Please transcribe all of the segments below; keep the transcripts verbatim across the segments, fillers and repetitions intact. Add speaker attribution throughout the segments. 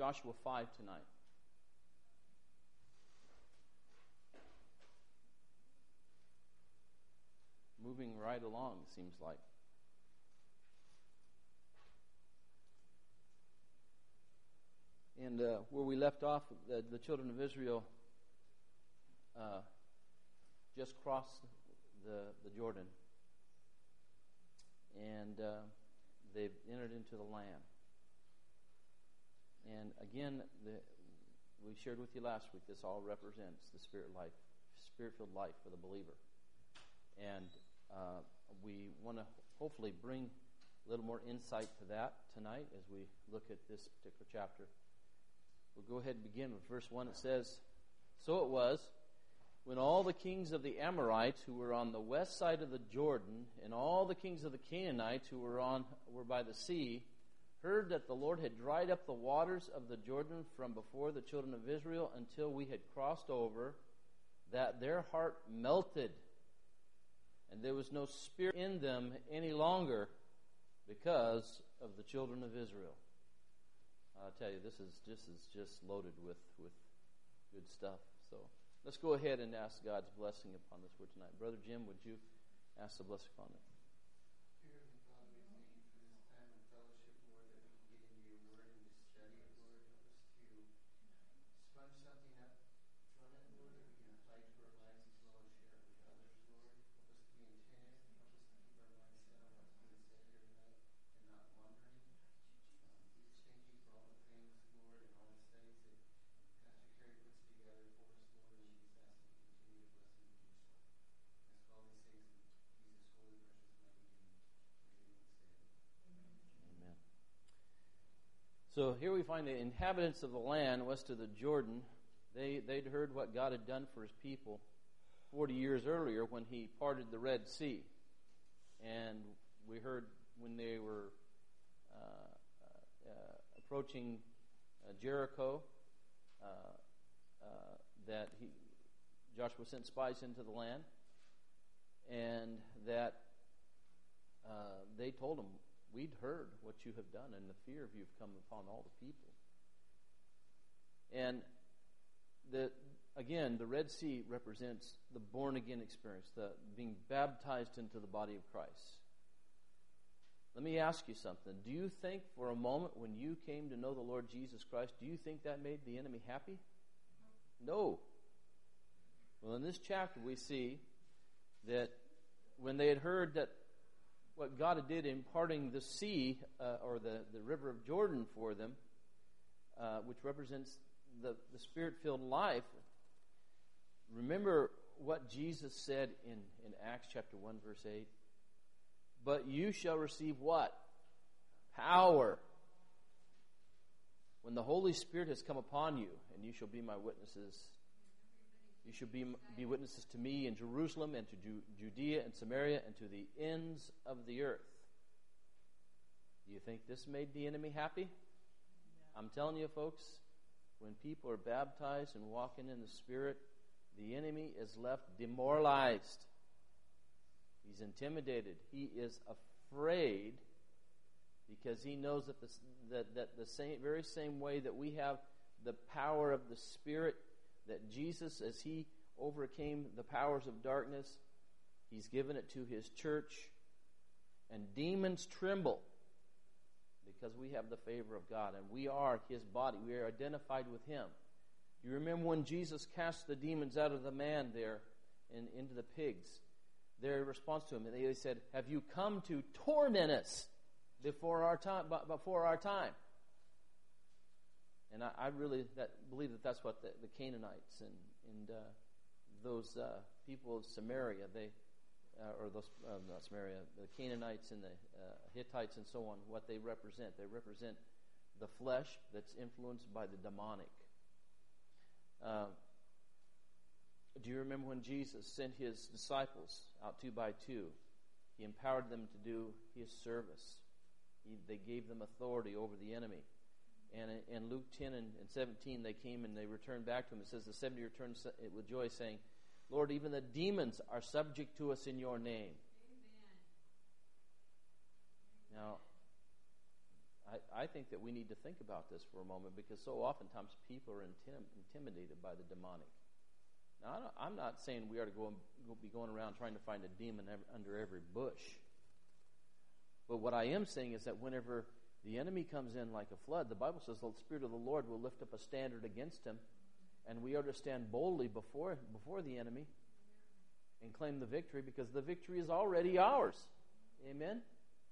Speaker 1: Joshua five tonight. Moving right along, it seems like. And uh, where we left off, the, the children of Israel uh, just crossed the, the Jordan. And uh, they've entered into the land. And again, the, we shared with you last week, this all represents the spirit life, spirit-filled life for the believer. And uh, we want to hopefully bring a little more insight to that tonight as we look at this particular chapter. We'll go ahead and begin with verse one. It says, "So it was, when all the kings of the Amorites who were on the west side of the Jordan, and all the kings of the Canaanites who were on were by the sea, heard that the Lord had dried up the waters of the Jordan from before the children of Israel until we had crossed over, that their heart melted, and there was no spirit in them any longer because of the children of Israel." I'll tell you, this is just is just loaded with, with good stuff. So let's go ahead and ask God's blessing upon this word tonight. Brother Jim, would you ask the blessing upon it?
Speaker 2: Dear Heavenly Father, we thank you for this time of fellowship, Lord, that we can get into your word and to study it, Lord. Help us to sponge something up from it, Lord, that we can apply to our lives as well as share it with others, Lord. Help us to be attentive. Help us to keep our mindset on what's being said here tonight and not wandering. Um, we just thank you for all the things, Lord, and all the studies that Pastor Kerry puts together for us, Lord, and we just ask that you continue to bless him and do so. Ask all these things in Jesus' holy, precious, mighty name.
Speaker 1: Amen. So here we find the inhabitants of the land west of the Jordan. They, they'd heard what God had done for his people forty years earlier when he parted the Red Sea. And we heard when they were uh, uh, uh, approaching uh, Jericho uh, uh, that he, Joshua sent spies into the land, and that uh, they told him, "We'd heard what you have done, and the fear of you have come upon all the people." And the again, the Red Sea represents the born-again experience, the being baptized into the body of Christ. Let me ask you something. Do you think for a moment when you came to know the Lord Jesus Christ, do you think that made the enemy happy? No. Well, in this chapter we see that when they had heard that what God did in parting the sea, uh, or the, the river of Jordan for them, uh, which represents the, the Spirit-filled life, remember what Jesus said in, in Acts chapter one, verse eight? "But you shall receive" what? Power. "When the Holy Spirit has come upon you, and you shall be my witnesses." You shall be, be witnesses to me in Jerusalem and to Ju- Judea and Samaria and to the ends of the earth. Do you think this made the enemy happy? No. I'm telling you, folks, when people are baptized and walking in the Spirit, the enemy is left demoralized. He's intimidated. He is afraid because he knows that the, that, that the same, very same way that we have the power of the Spirit, that Jesus, as he overcame the powers of darkness, he's given it to his church, and demons tremble because we have the favor of God, and we are his body. We are identified with him. Do you remember when Jesus cast the demons out of the man there and into the pigs? Their response to him, and they said, "Have you come to torment us before our time?" Before our time. And I, I really that, believe that that's what the, the Canaanites and, and uh, those uh, people of Samaria, they uh, or those uh, not Samaria, the Canaanites and the uh, Hittites and so on, what they represent. They represent the flesh that's influenced by the demonic. Uh, do you remember when Jesus sent his disciples out two by two? He empowered them to do his service. He, they gave them authority over the enemy. And in Luke ten and seventeen, they came and they returned back to him. It says the seventy returned with joy, saying, "Lord, even the demons are subject to us in your name." Amen. Now, I, I think that we need to think about this for a moment, because so oftentimes people are intim- intimidated by the demonic. Now, I don't, I'm not saying we are to go and go, be going around trying to find a demon ev- under every bush. But what I am saying is that whenever the enemy comes in like a flood, the Bible says the Spirit of the Lord will lift up a standard against him, and we are to stand boldly before before the enemy and claim the victory, because the victory is already ours. Amen?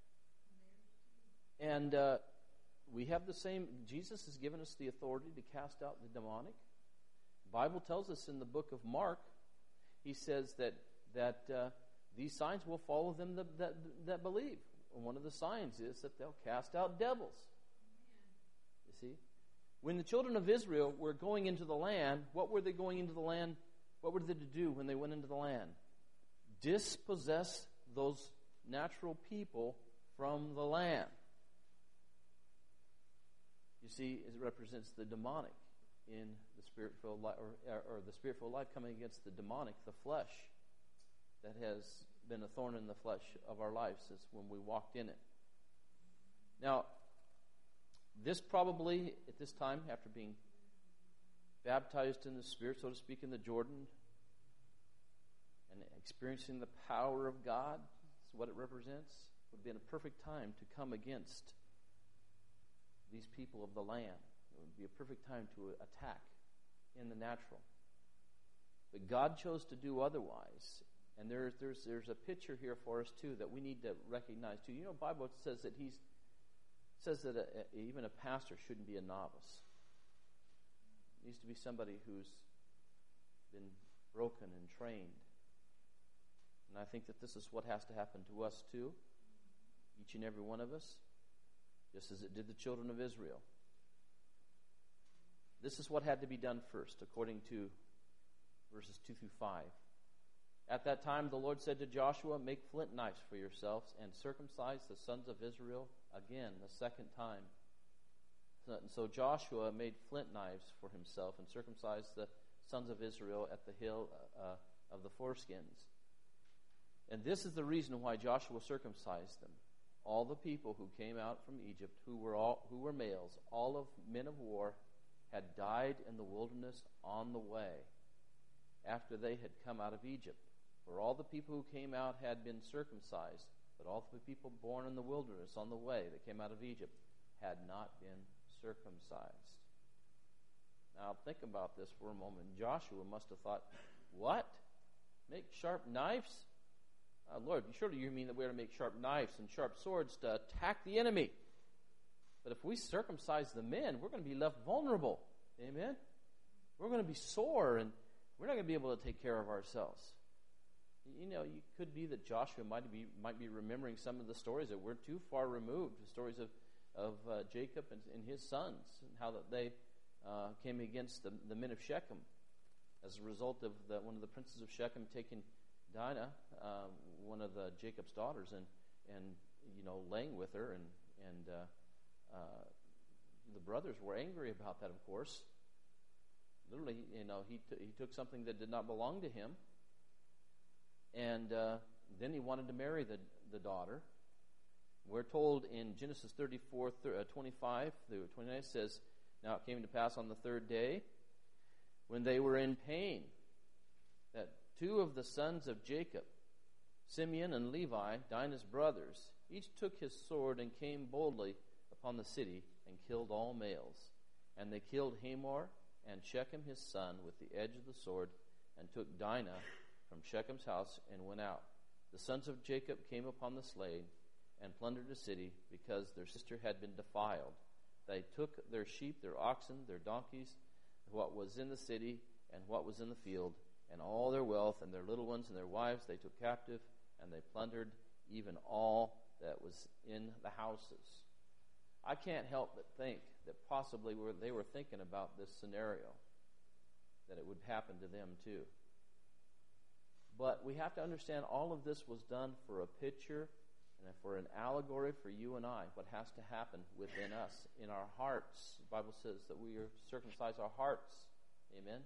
Speaker 1: And uh, we have the same. Jesus has given us the authority to cast out the demonic. The Bible tells us in the book of Mark, he says that that uh, these signs will follow them that, that, that believe. And one of the signs is that they'll cast out devils. You see? When the children of Israel were going into the land, what were they going into the land? What were they to do when they went into the land? Dispossess those natural people from the land. You see, it represents the demonic in the spirit-filled life, or, or the spirit-filled life coming against the demonic, the flesh, that has been a thorn in the flesh of our lives since when we walked in it. Now, this probably, at this time, after being baptized in the Spirit, so to speak, in the Jordan, and experiencing the power of God, is what it represents, would be in a perfect time to come against these people of the land. It would be a perfect time to attack in the natural. But God chose to do otherwise. And there's there's there's a picture here for us too that we need to recognize too. You know, the Bible says that he's says that a, a, even a pastor shouldn't be a novice. It needs to be somebody who's been broken and trained. And I think that this is what has to happen to us too, each and every one of us, just as it did the children of Israel. This is what had to be done first, according to verses two through five. At that time, the Lord said to Joshua, "Make flint knives for yourselves and circumcise the sons of Israel again the second time." So, so Joshua made flint knives for himself and circumcised the sons of Israel at the hill uh, of the foreskins. And this is the reason why Joshua circumcised them. All the people who came out from Egypt, who were all who were males, all of men of war, had died in the wilderness on the way after they had come out of Egypt. For all the people who came out had been circumcised, but all the people born in the wilderness on the way that came out of Egypt had not been circumcised. Now think about this for a moment. Joshua must have thought, what? Make sharp knives? Uh, Lord, surely you mean that we're to make sharp knives and sharp swords to attack the enemy. But if we circumcise the men, we're going to be left vulnerable. Amen? We're going to be sore, and we're not going to be able to take care of ourselves. You know, it could be that Joshua might be might be remembering some of the stories that weren't too far removed, the stories of, of uh, Jacob and, and his sons, and how that they uh, came against the, the men of Shechem as a result of the, one of the princes of Shechem taking Dinah, uh, one of the Jacob's daughters, and, and you know, laying with her, and, and uh, uh, the brothers were angry about that, of course. Literally, you know, he, t- he took something that did not belong to him, and uh, then he wanted to marry the, the daughter. We're told in Genesis thirty-four, twenty-five through twenty-nine, it says, "Now it came to pass on the third day, when they were in pain, that two of the sons of Jacob, Simeon and Levi, Dinah's brothers, each took his sword and came boldly upon the city and killed all males. And they killed Hamor and Shechem his son with the edge of the sword, and took Dinah from Shechem's house and went out. The sons of Jacob came upon the slain and plundered the city, because their sister had been defiled. They took their sheep, their oxen, their donkeys, what was in the city and what was in the field, and all their wealth, and their little ones and their wives they took captive, and they plundered even all that was in the houses." I can't help but think that possibly they were thinking about this scenario, that it would happen to them too. But we have to understand all of this was done for a picture and for an allegory for you and I, what has to happen within us, in our hearts. The Bible says that we are to circumcise our hearts. Amen?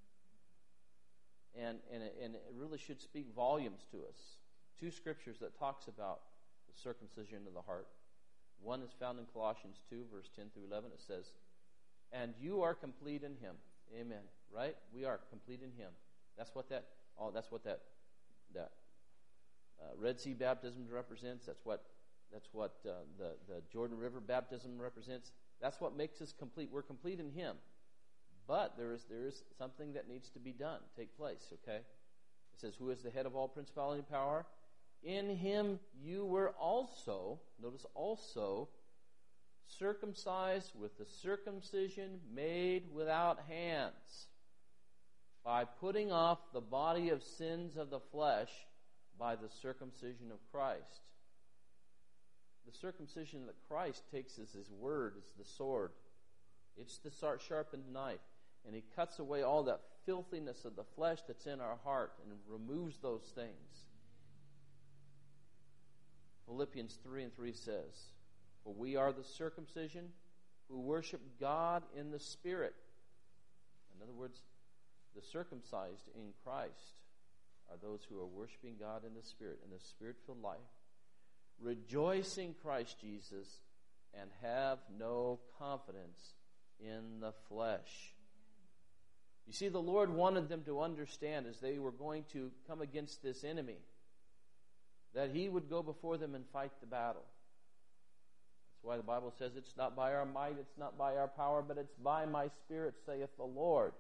Speaker 1: And, and, it, and it really should speak volumes to us. Two scriptures that talks about the circumcision of the heart. One is found in Colossians two, verse ten through eleven. It says, and you are complete in him. Amen. Right? We are complete in him. That's what that all that's what that that uh, Red Sea baptism represents. That's what that's what uh, the, the Jordan River baptism represents. That's what makes us complete. We're complete in him. But there is there is something that needs to be done, take place, okay? It says, who is the head of all principality and power? In him you were also, notice also, circumcised with the circumcision made without hands, by putting off the body of sins of the flesh by the circumcision of Christ. The circumcision that Christ takes as his word, is the sword. It's the sharpened knife. And he cuts away all that filthiness of the flesh that's in our heart and removes those things. Philippians three and three says, for we are the circumcision who worship God in the Spirit. In other words, the circumcised in Christ are those who are worshiping God in the Spirit, in the Spirit-filled life, rejoice in Christ Jesus, and have no confidence in the flesh. You see, the Lord wanted them to understand as they were going to come against this enemy that he would go before them and fight the battle. That's why the Bible says it's not by our might, it's not by our power, but it's by my Spirit, saith the Lord.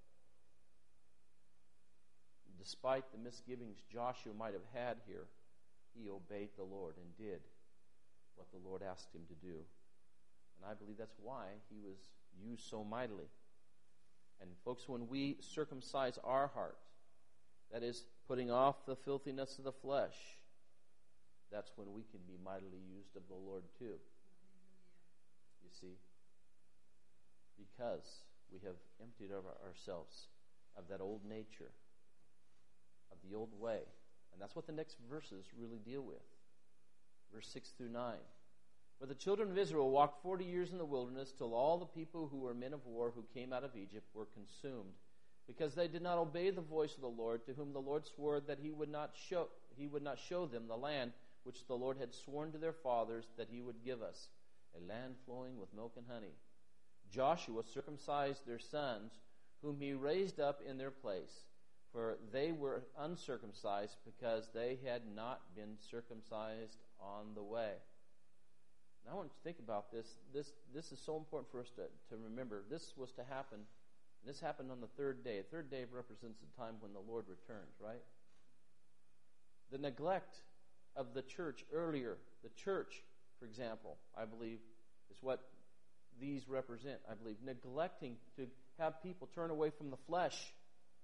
Speaker 1: Despite the misgivings Joshua might have had here, he obeyed the Lord and did what the Lord asked him to do. And I believe that's why he was used so mightily. And folks, when we circumcise our heart, that is, putting off the filthiness of the flesh, that's when we can be mightily used of the Lord too. You see? Because we have emptied of ourselves of that old nature, of the old way. And that's what the next verses really deal with. Verse six through nine. For the children of Israel walked forty years in the wilderness till all the people who were men of war who came out of Egypt were consumed, because they did not obey the voice of the Lord, to whom the Lord swore that he would not show he would not show them the land which the Lord had sworn to their fathers that he would give us, a land flowing with milk and honey. Joshua circumcised their sons, whom he raised up in their place, for they were uncircumcised because they had not been circumcised on the way. Now I want you to think about this. This this is so important for us to, to remember. This was to happen. This happened on the third day. The third day represents the time when the Lord returns, right? The neglect of the church earlier, the church, for example, I believe, is what these represent. I believe neglecting to have people turn away from the flesh.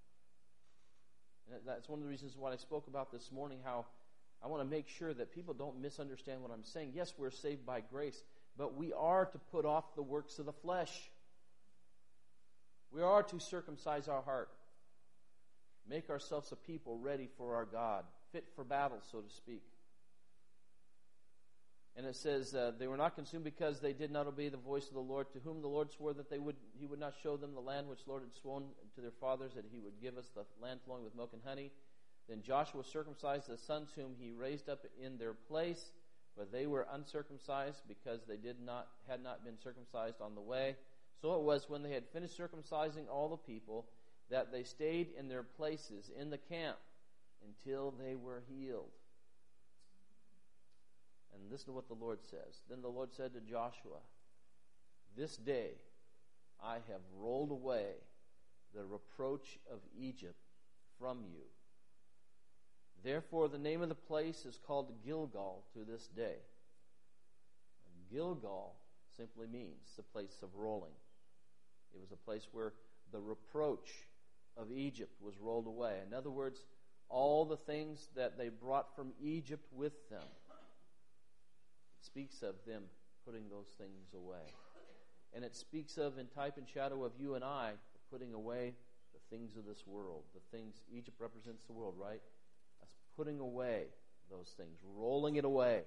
Speaker 1: And that's one of the reasons why I spoke about this morning, how I want to make sure that people don't misunderstand what I'm saying. Yes, we're saved by grace, but we are to put off the works of the flesh. We are to circumcise our heart, make ourselves a people ready for our God, fit for battle, so to speak. And it says uh, they were not consumed because they did not obey the voice of the Lord, to whom the Lord swore that they would he would not show them the land which the Lord had sworn to their fathers that he would give us, the land flowing with milk and honey. Then Joshua circumcised the sons whom he raised up in their place, but they were uncircumcised because they did not had not been circumcised on the way. So it was when they had finished circumcising all the people that they stayed in their places in the camp until they were healed. And listen to what the Lord says. Then the Lord said to Joshua, this day I have rolled away the reproach of Egypt from you. Therefore the name of the place is called Gilgal to this day. And Gilgal simply means the place of rolling. It was a place where the reproach of Egypt was rolled away. In other words, all the things that they brought from Egypt with them. It speaks of them putting those things away. And it speaks of, in type and shadow of you and I, putting away the things of this world. The things, Egypt represents the world, right? That's putting away those things, rolling it away.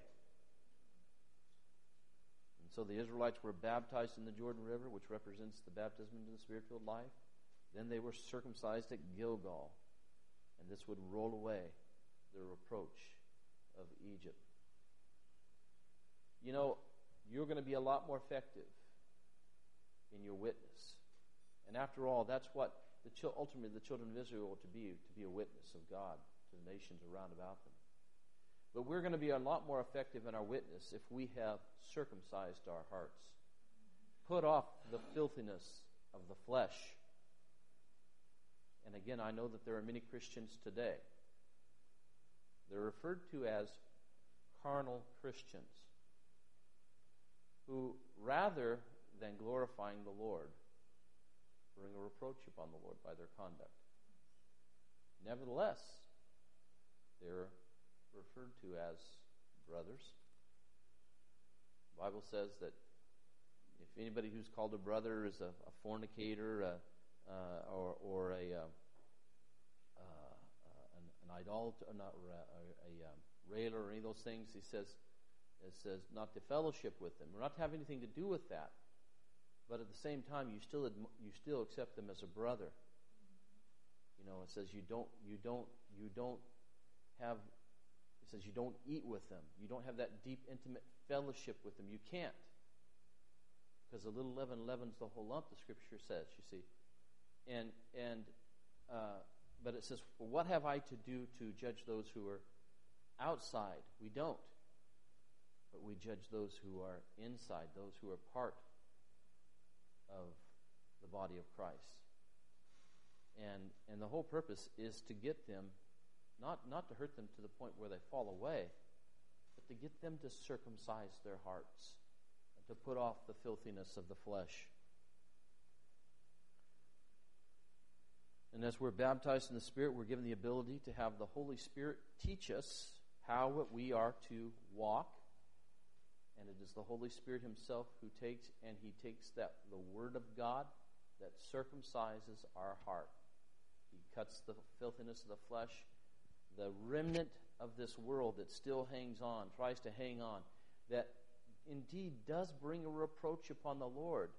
Speaker 1: And so the Israelites were baptized in the Jordan River, which represents the baptism into the Spirit-filled life. Then they were circumcised at Gilgal. And this would roll away the reproach of Egypt. You know, you're going to be a lot more effective in your witness. And after all, that's what the chil- ultimately the children of Israel were to be, to be a witness of God to the nations around about them. But we're going to be a lot more effective in our witness if we have circumcised our hearts. Put off the filthiness of the flesh. And again, I know that there are many Christians today. They're referred to as carnal Christians who, rather than glorifying the Lord, bring a reproach upon the Lord by their conduct. Nevertheless, they're referred to as brothers. The Bible says that if anybody who's called a brother is a, a fornicator a, uh, or, or a uh, uh, an, an idolater, not a, a, a um, railer or any of those things, he says, it says not to fellowship with them, or not to have anything to do with that. But at the same time, you still adm- you still accept them as a brother. You know, it says you don't you don't you don't have. It says you don't eat with them. You don't have that deep, intimate fellowship with them. You can't, because a little leaven leavens the whole lump. The Scripture says. You see, and and uh, but it says, well, what have I to do to judge those who are outside? We don't, but we judge those who are inside, those who are part of the body of Christ. And and the whole purpose is to get them, not, not to hurt them to the point where they fall away, but to get them to circumcise their hearts and to put off the filthiness of the flesh. And as we're baptized in the Spirit, we're given the ability to have the Holy Spirit teach us how we are to walk. And it is the Holy Spirit Himself who takes, and He takes that the Word of God that circumcises our heart. He cuts the filthiness of the flesh, the remnant of this world that still hangs on, tries to hang on, that indeed does bring a reproach upon the Lord.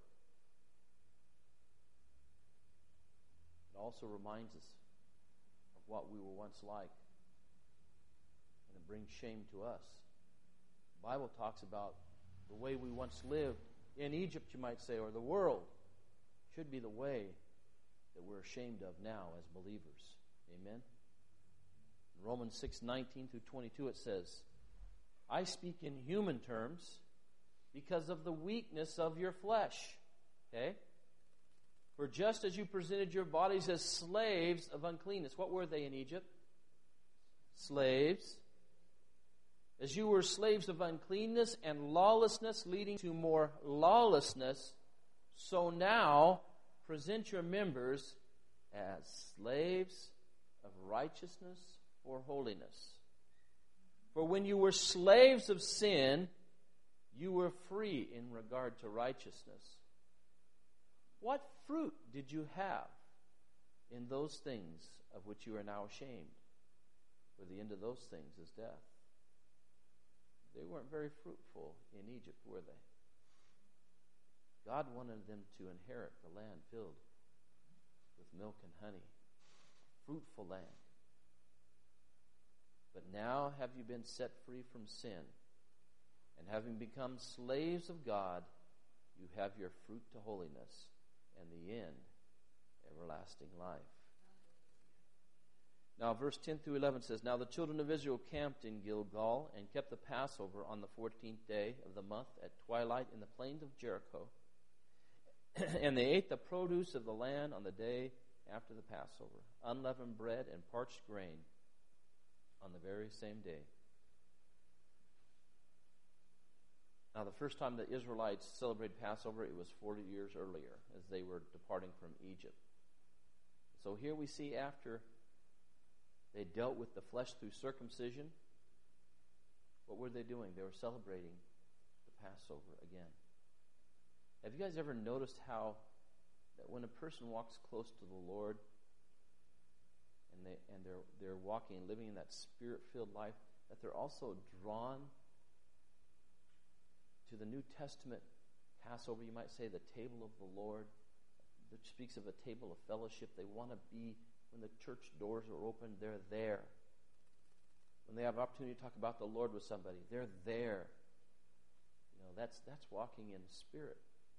Speaker 1: It also reminds us of what we were once like, and it brings shame to us. The Bible talks about the way we once lived in Egypt, you might say, or the world, should be the way that we're ashamed of now as believers. Amen? In Romans six nineteen through twenty-two it says, I speak in human terms because of the weakness of your flesh. Okay? For just as you presented your bodies as slaves of uncleanness. What were they in Egypt? Slaves. As you were slaves of uncleanness and lawlessness, leading to more lawlessness, so now present your members as slaves of righteousness for holiness. For when you were slaves of sin, you were free in regard to righteousness. What fruit did you have in those things of which you are now ashamed? For the end of those things is death. They weren't very fruitful in Egypt, were they? God wanted them to inherit the land filled with milk and honey. Fruitful land. But now have you been set free from sin, and having become slaves of God, you have your fruit to holiness, and the end, everlasting life. Now, verse ten through eleven says, Now the children of Israel camped in Gilgal and kept the Passover on the fourteenth day of the month at twilight in the plains of Jericho. And they ate the produce of the land on the day after the Passover, unleavened bread and parched grain on the very same day. Now, the first time the Israelites celebrated Passover, it was forty years earlier as they were departing from Egypt. So here we see after they dealt with the flesh through circumcision, what were they doing? They were celebrating the Passover again. Have you guys ever noticed how that when a person walks close to the Lord and they and they're they're walking and living in that spirit-filled life, that they're also drawn to the New Testament Passover, you might say, the table of the Lord, that speaks of a table of fellowship. They want to be, when the church doors are open, they're there. When they have opportunity to talk about the Lord with somebody, they're there. You You know, that's that's walking in the Spirit.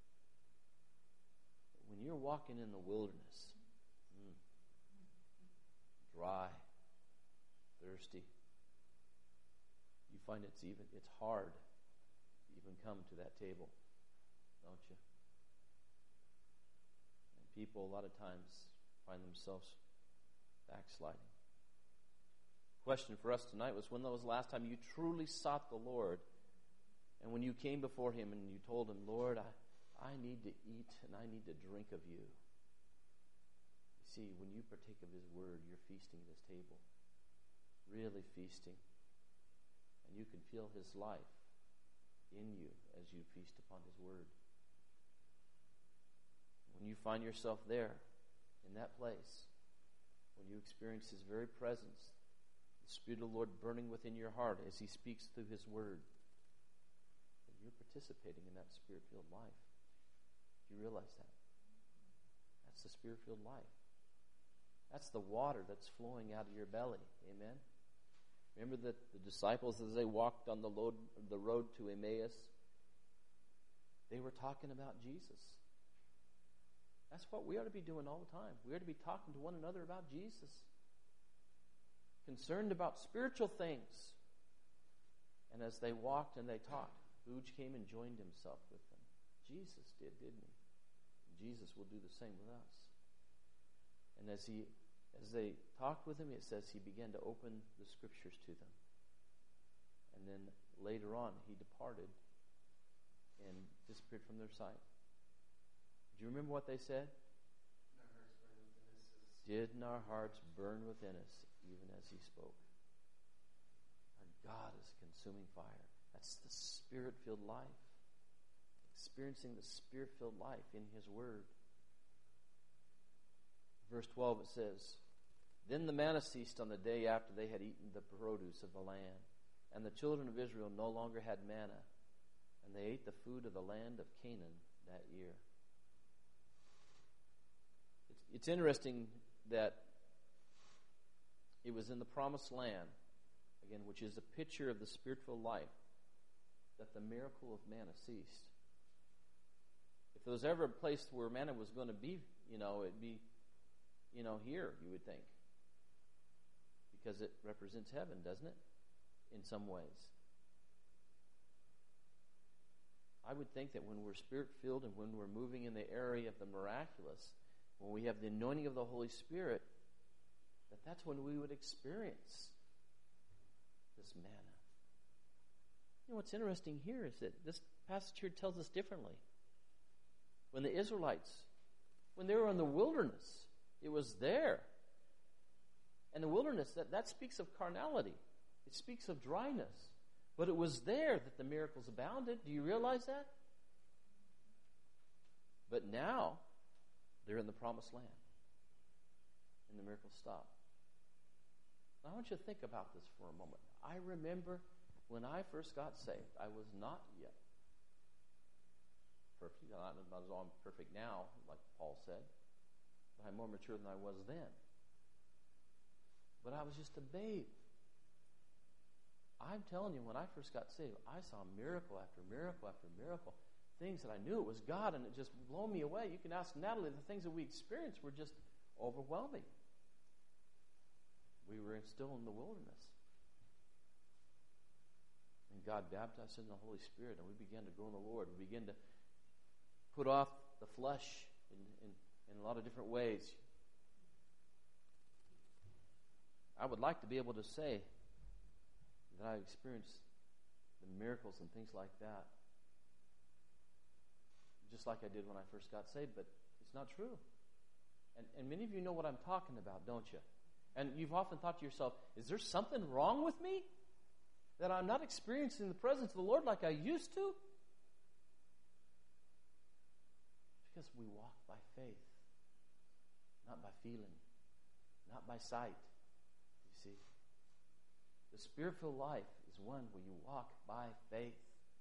Speaker 1: When you're walking in the wilderness, mm, dry, thirsty, you find it's even it's hard to even come to that table, don't you? And people a lot of times find themselves backsliding. Question for us tonight was, when was the last time you truly sought the Lord, and when you came before Him and you told Him, Lord, I, I need to eat and I need to drink of you. You see, when you partake of His Word, you're feasting at His table. Really feasting. And you can feel His life in you as you feast upon His Word. When you find yourself there, in that place, when you experience His very presence, the Spirit of the Lord burning within your heart as He speaks through His Word, then you're participating in that Spirit-filled life. Do you realize that? That's the Spirit-filled life. That's the water that's flowing out of your belly. Amen? Remember that the disciples, as they walked on the, load, the road to Emmaus, they were talking about Jesus. That's what we ought to be doing all the time. We ought to be talking to one another about Jesus. Concerned about spiritual things. And as they walked and they talked, Booge came and joined himself with them. Jesus did, didn't he? And Jesus will do the same with us. And as he, as they talked with him, it says he began to open the scriptures to them. And then later on, he departed and disappeared from their sight. Do you remember what they said? Didn't our hearts burn within us, even as he spoke? Our God is a consuming fire. That's the Spirit-filled life. Experiencing the Spirit-filled life in His Word. Verse twelve, it says, Then the manna ceased on the day after they had eaten the produce of the land. And the children of Israel no longer had manna, and they ate the food of the land of Canaan that year. It's, it's interesting that it was in the promised land, again, which is a picture of the spiritual life, that the miracle of manna ceased. If there was ever a place where manna was going to be, you know, it'd be, you know, here, you would think. Because it represents heaven, doesn't it? In some ways. I would think that when we're Spirit-filled and when we're moving in the area of the miraculous, when we have the anointing of the Holy Spirit, that that's when we would experience this manna. You know, what's interesting here is that this passage here tells us differently. When the Israelites, when they were in the wilderness, it was there. And the wilderness, that, that speaks of carnality. It speaks of dryness. But it was there that the miracles abounded. Do you realize that? But now, they're in the promised land. And the miracles stop. Now, I want you to think about this for a moment. I remember when I first got saved, I was not yet perfect. Not, not as I'm perfect now, like Paul said. But I'm more mature than I was then. But I was just a babe. I'm telling you, when I first got saved, I saw miracle after miracle after miracle. Things that I knew it was God, and it just blew me away. You can ask Natalie, the things that we experienced were just overwhelming. We were still in the wilderness. And God baptized us in the Holy Spirit, and we began to grow in the Lord. We began to put off the flesh in, in, in a lot of different ways. I would like to be able to say that I experienced the miracles and things like that, just like I did when I first got saved, but it's not true. And, and many of you know what I'm talking about, don't you? And you've often thought to yourself, is there something wrong with me? That I'm not experiencing the presence of the Lord like I used to? Because we walk by faith, not by feeling, not by sight. You see? The Spirit-filled life is one where you walk by faith.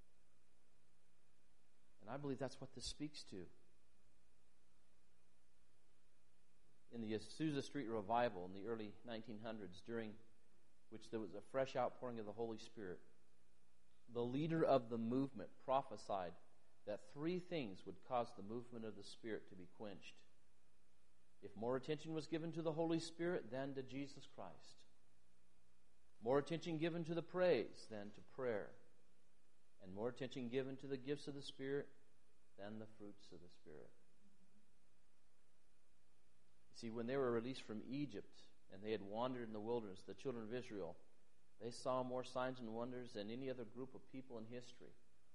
Speaker 1: And I believe that's what this speaks to. In the Azusa Street revival in the early nineteen hundreds, during which there was a fresh outpouring of the Holy Spirit, the leader of the movement, prophesied that three things would cause the movement of the Spirit to be quenched. If more attention was given to the Holy Spirit than to Jesus Christ, more attention given to the praise than to prayer, and more attention given to the gifts of the Spirit than the fruits of the Spirit. You see, when they were released from Egypt and they had wandered in the wilderness, the children of Israel, they saw more signs and wonders than any other group of people in history.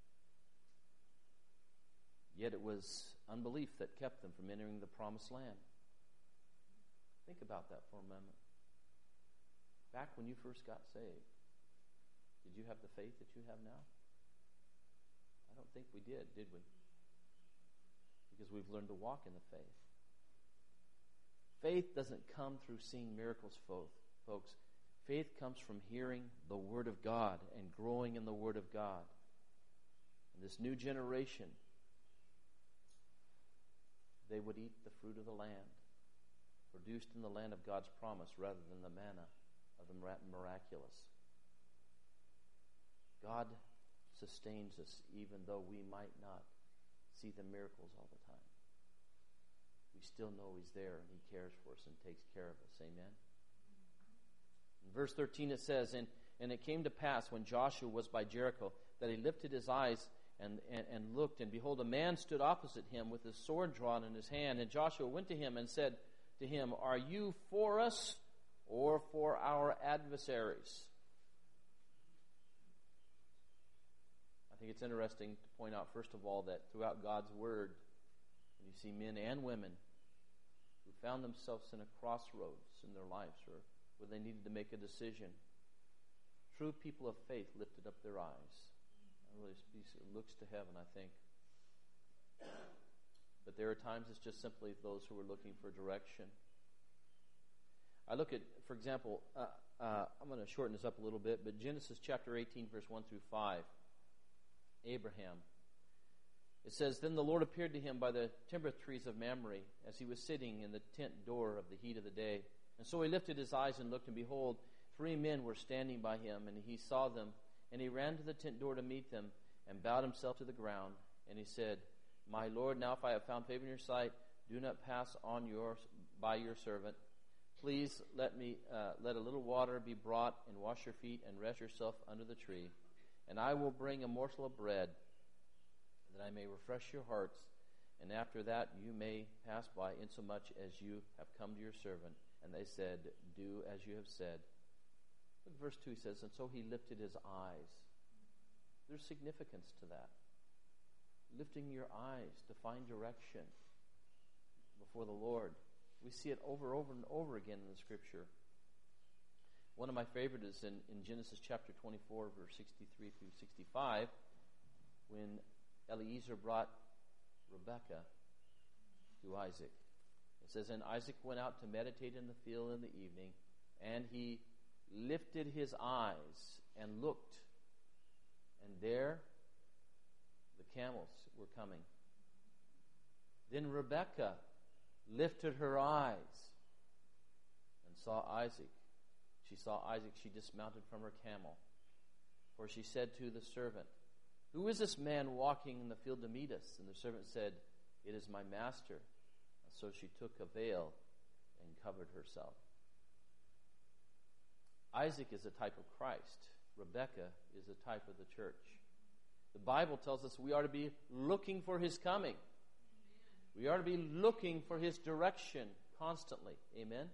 Speaker 1: Yet it was unbelief that kept them from entering the promised land. Think about that for a moment. Back when you first got saved, did you have the faith that you have now? I don't think we did, did we? Because we've learned to walk in the faith. Faith doesn't come through seeing miracles, folks. Faith comes from hearing the Word of God and growing in the Word of God. And this new generation, they would eat the fruit of the land, produced in the land of God's promise rather than the manna of the miraculous. God sustains us even though we might not see the miracles all the time. We still know He's there and He cares for us and takes care of us. Amen? In verse thirteen it says, And, and it came to pass when Joshua was by Jericho that he lifted his eyes and, and, and looked, and behold, a man stood opposite him with his sword drawn in his hand. And Joshua went to him and said to him, Are you for us or for our adversaries? I think it's interesting to point out, first of all, that throughout God's Word, you see men and women who found themselves in a crossroads in their lives or where they needed to make a decision. True people of faith lifted up their eyes. It really looks to heaven, I think. But there are times it's just simply those who are looking for direction. I look at, for example, uh, uh, I'm going to shorten this up a little bit, but Genesis chapter eighteen, verse one through five. Abraham. It says, Then the Lord appeared to him by the timber trees of Mamre, as he was sitting in the tent door of the heat of the day. And so he lifted his eyes and looked, and behold, three men were standing by him, and he saw them. And he ran to the tent door to meet them, and bowed himself to the ground. And he said, My Lord, now if I have found favor in your sight, do not pass on your by your servant. Please let me uh, let a little water be brought, and wash your feet, and rest yourself under the tree. And I will bring a morsel of bread, that I may refresh your hearts, and after that you may pass by, insomuch as you have come to your servant. And they said, Do as you have said. Look, verse two says, And so he lifted his eyes. There's significance to that. Lifting your eyes to find direction before the Lord. We see it over, over, and over again in the Scripture. One of my favorite is in, in Genesis chapter twenty-four, verse sixty-three through sixty-five, when Eliezer brought Rebekah to Isaac. It says, And Isaac went out to meditate in the field in the evening, and he lifted his eyes and looked, and there the camels were coming. Then Rebekah lifted her eyes and saw Isaac. She saw Isaac, she dismounted from her camel. For she said to the servant, Who is this man walking in the field to meet us? And the servant said, It is my master. And so she took a veil and covered herself. Isaac is a type of Christ. Rebekah is a type of the church. The Bible tells us we are to be looking for His coming. We are to be looking for His direction constantly. Amen?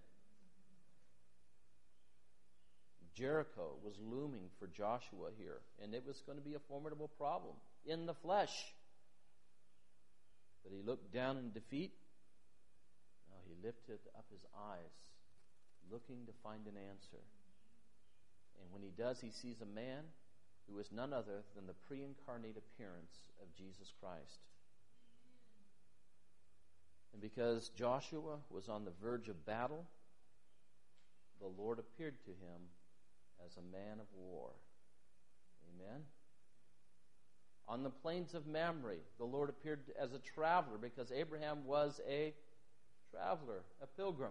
Speaker 1: Jericho was looming for Joshua here, and it was going to be a formidable problem in the flesh. But he looked down in defeat. No, he lifted up his eyes, looking to find an answer. And when he does, he sees a man who is none other than the pre-incarnate appearance of Jesus Christ. And because Joshua was on the verge of battle, the Lord appeared to him as a man of war. Amen? On the plains of Mamre, the Lord appeared as a traveler because Abraham was a traveler, a pilgrim.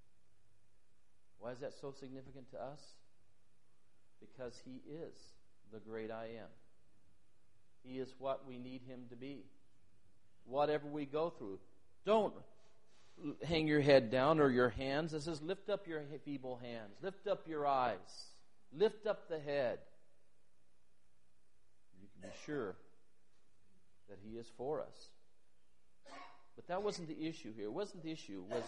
Speaker 1: Why is that so significant to us? Because he is the great I am. He is what we need him to be. Whatever we go through, don't hang your head down or your hands. It says, lift up your feeble hands. Lift up your eyes. Lift up the head. You can be sure that he is for us. But that wasn't the issue here. It wasn't the issue was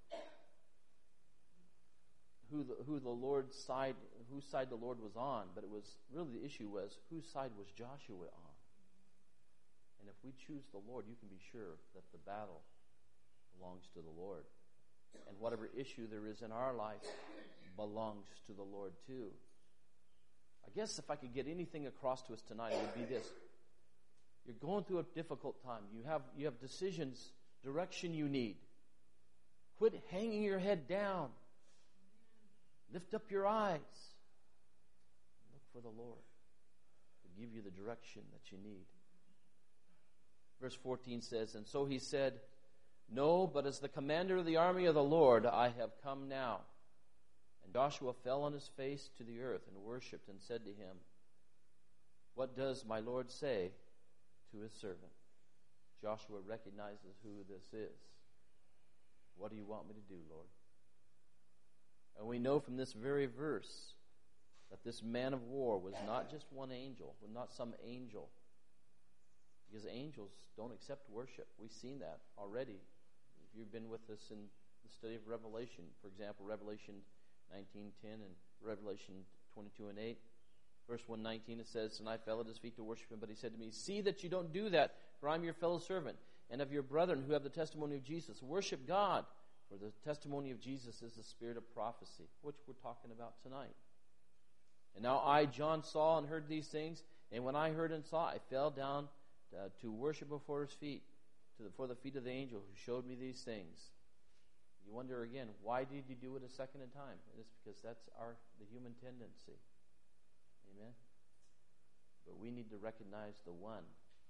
Speaker 1: who the, who the Lord's side, whose side the Lord was on, but it was really the issue was whose side was Joshua on. And if we choose the Lord, you can be sure that the battle belongs to the Lord. And whatever issue there is in our life belongs to the Lord too. I guess if I could get anything across to us tonight, it would be this. You're going through a difficult time. You have you have decisions, direction you need. Quit hanging your head down. Lift up your eyes. Look for the Lord to give you the direction that you need. Verse fourteen says, and so he said, no, but as the commander of the army of the Lord, I have come now. And Joshua fell on his face to the earth and worshipped and said to him, what does my Lord say to his servant? Joshua recognizes who this is. What do you want me to do, Lord? And we know from this very verse that this man of war was not just one angel, was not some angel. Because angels don't accept worship. We've seen that already. If you've been with us in the study of Revelation, for example, Revelation nineteen ten and Revelation twenty-two and eight. Verse one nineteen, it says, and I fell at his feet to worship him, but he said to me, see that you don't do that, for I'm your fellow servant, and of your brethren who have the testimony of Jesus. Worship God, for the testimony of Jesus is the spirit of prophecy, which we're talking about tonight. And now I, John, saw and heard these things, and when I heard and saw, I fell down uh, to worship before his feet, to the, before the feet of the angel who showed me these things. You wonder again, why did he do it a second time? It's because that's our the human tendency. Amen? But we need to recognize the one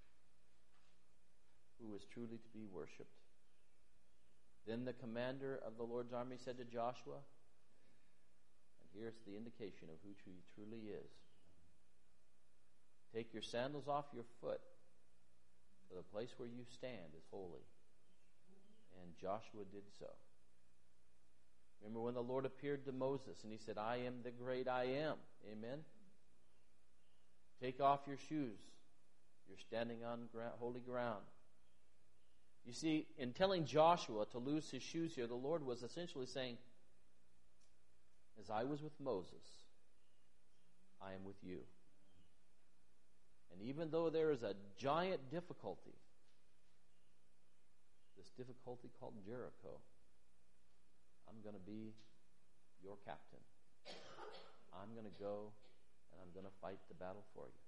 Speaker 1: who is truly to be worshipped. Then the commander of the Lord's army said to Joshua, and here's the indication of who he truly is, take your sandals off your foot, for the place where you stand is holy. And Joshua did so. Remember when the Lord appeared to Moses and he said, I am the great I am. Amen? Take off your shoes. You're standing on gra- holy ground. You see, in telling Joshua to lose his shoes here, the Lord was essentially saying, as I was with Moses, I am with you. And even though there is a giant difficulty, this difficulty called Jericho, I'm going to be your captain. I'm going to go and I'm going to fight the battle for you.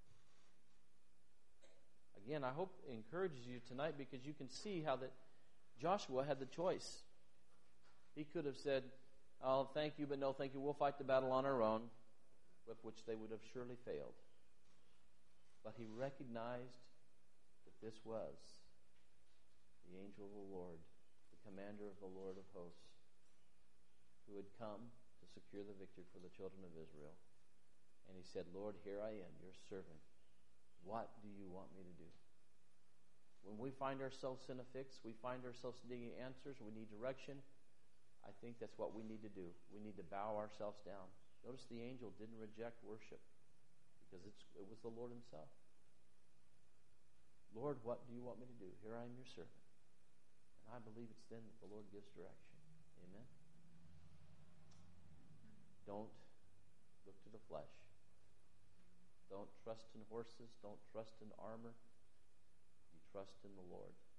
Speaker 1: Again, I hope it encourages you tonight because you can see how that Joshua had the choice. He could have said, oh, thank you, but no thank you. We'll fight the battle on our own, with which they would have surely failed. But he recognized that this was the angel of the Lord, the commander of the Lord of hosts, who had come to secure the victory for the children of Israel. And he said, Lord, here I am, your servant. What do you want me to do? When we find ourselves in a fix, we find ourselves needing answers, we need direction, I think that's what we need to do. We need to bow ourselves down. Notice the angel didn't reject worship because it's, it was the Lord himself. Lord, what do you want me to do? Here I am, your servant. And I believe it's then that the Lord gives direction. Amen? Don't look to the flesh. Don't trust in horses. Don't trust in armor. You trust in the Lord.